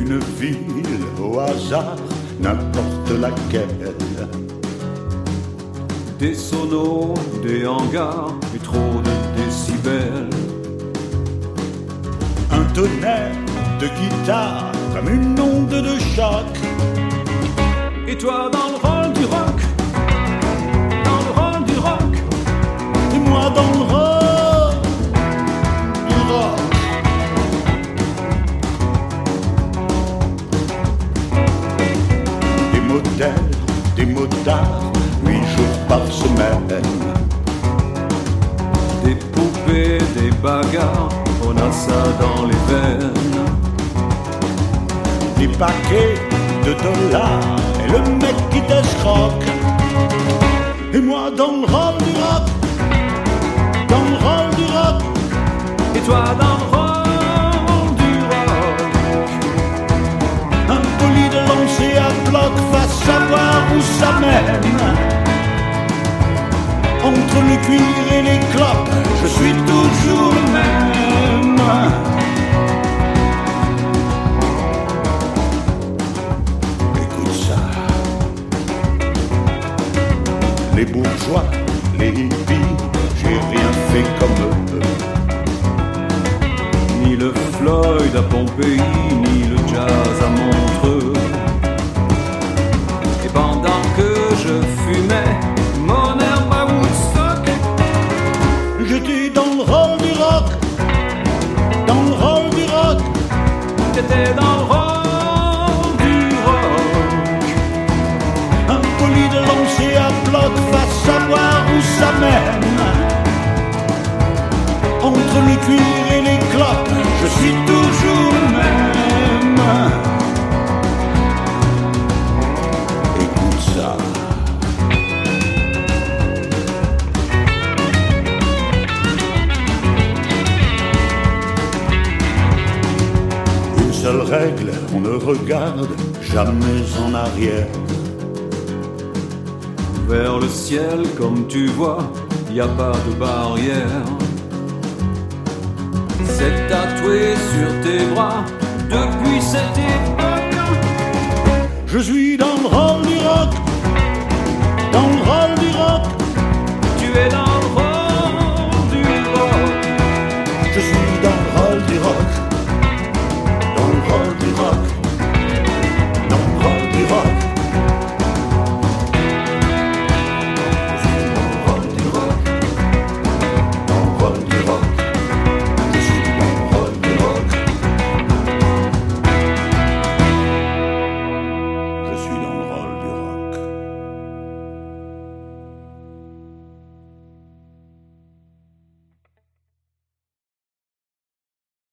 une ville au hasard, n'importe laquelle. Des sonos, des hangars et trop de décibels. Un tonnerre de guitare comme une onde de choc. Et toi dans le rôle du rock, dans le rôle du rock. Et moi dans le rôle du rock. Des modèles, des motards, 8 jours par semaine. Des poupées, des bagarres, on a ça dans les veines. Des paquets de dollars et le mec qui t'escroque. Et moi dans le rôle du rock, dans le rôle du rock. Et toi dans le rôle du rock. Impoli de lancer à bloc, va savoir où ça mène. Entre le cuir et les clopes, je suis toujours le même. Écoute ça. Les bourgeois, les hippies, j'ai rien fait comme eux. Ni le Floyd à Pompéi, ni le jazz à Montreux. Et pendant que je fumais mon herbe à Woodstock, j'étais dans le rôle du rock, dans le rôle du rock. j'étais dans le rôle du rock. Impoli de lancer à bloc, va savoir où ça mène. Entre le cuir et les clopes, je suis toujours le même. Écoute ça. Une seule règle, on ne regarde jamais en arrière. Vers le ciel, comme tu vois, y a pas de barrière. C'est tatoué sur tes bras depuis cette époque. Je suis dans le rôle du rock,